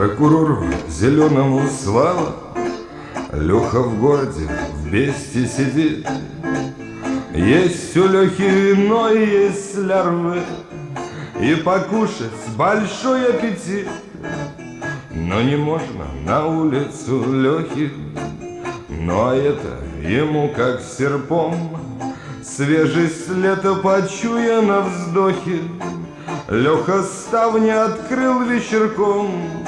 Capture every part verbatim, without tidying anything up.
Прокурору зеленому слава, Леха в городе в бесте сидит. Есть у Лехи вино и есть лярвы, и покушать большой аппетит. Но не можно на улицу Лехи, ну а это ему как серпом. Свежий след почуя на вздохе, Леха ставни открыл вечерком.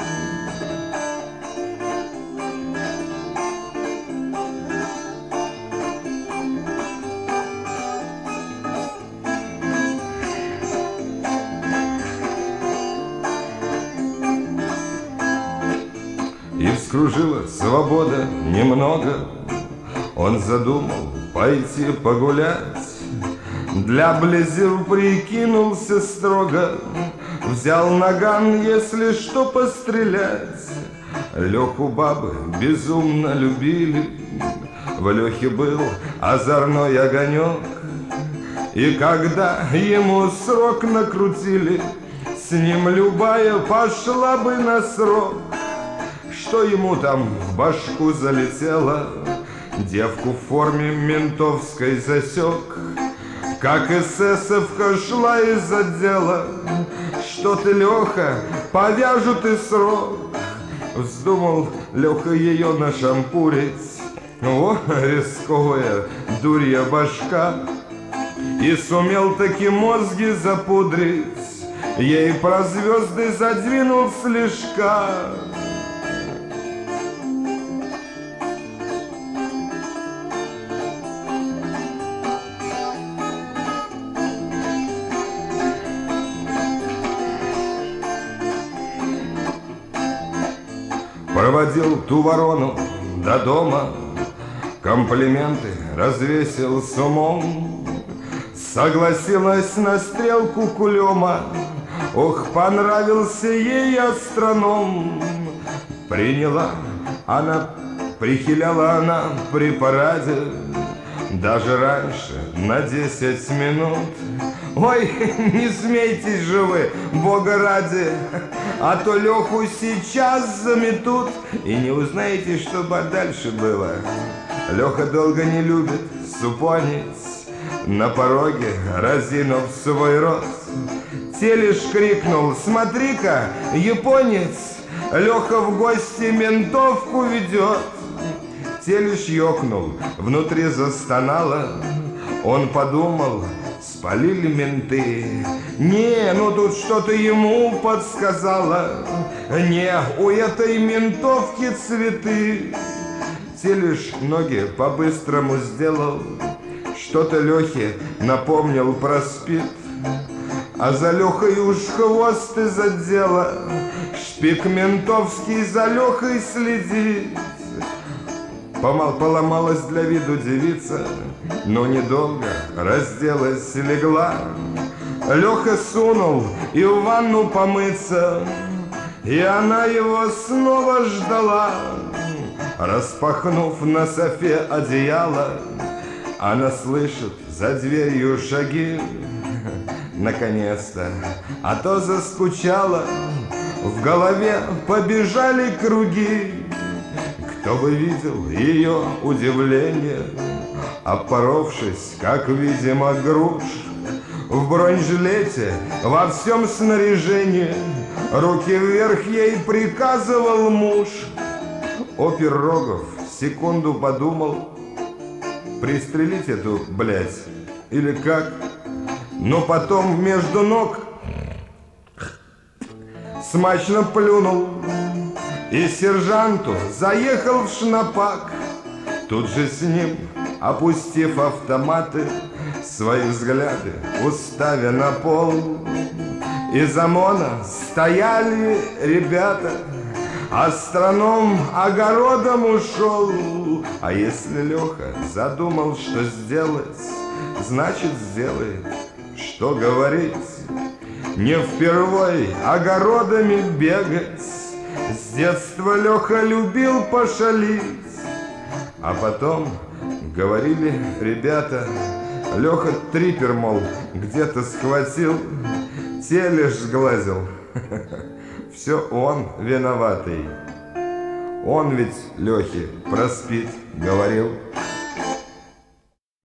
И вскружила свобода немного. Он задумал пойти погулять. Для близил прикинулся строго, взял наган, если что, пострелять. Леху бабы безумно любили, в Лехе был озорной огонек. И когда ему срок накрутили, с ним любая пошла бы на срок. Что ему там в башку залетело, девку в форме ментовской засек. Как эсэсовка шла из отдела, что ты, Леха, повяжут и срок. Вздумал Леха ее нашампурить, о, рисковая дурья башка. И сумел таки мозги запудрить, ей про звезды задвинул слишком. Проводил ту ворону до дома, комплименты развесил с умом. Согласилась на стрелку кулема, ох, понравился ей астроном. Приняла она, прихиляла она при параде, даже раньше на десять минут. Ой, не смейтесь же вы, бога ради, а то Леху сейчас заметут, и не узнаете, что дальше было. Леха долго не любит супонить, на пороге разинув свой рот. Телеш крикнул: смотри-ка, японец, Леха в гости ментовку ведет. Телеш ёкнул, внутри застонало. Он подумал: спалили менты. Не, ну тут что-то ему подсказало. Не, у этой ментовки цветы. Телеш ноги по-быстрому сделал, что-то Лехе напомнил про спид. А за Лехой уж хвост из отдела, шпик ментовский за Лехой следит. Помал, поломалась для виду девица, но недолго разделась и легла. Леха сунул и в ванну помыться, и она его снова ждала. Распахнув на софе одеяло, она слышит за дверью шаги. Наконец-то, а то заскучала, в голове побежали круги. Кто бы видел ее удивление, опоровшись, как, видимо, груш, в бронежилете, во всем снаряжении, руки вверх ей приказывал муж. Опер Рогов секунду подумал: пристрелить эту, блядь, или как? Но потом между ног смачно плюнул и сержанту заехал в шнапак. Тут же с ним, опустив автоматы, свои взгляды уставя на пол, из ОМОНа стояли ребята. Астроном огородом ушел. А если Леха задумал, что сделать, значит сделает. Что говорить, не впервой огородами бегать. С детства Леха любил пошалить. А потом говорили ребята, Леха трипер, мол, где-то схватил, Телеш сглазил. все он виноватый. Он ведь Лехе про СПИД говорил.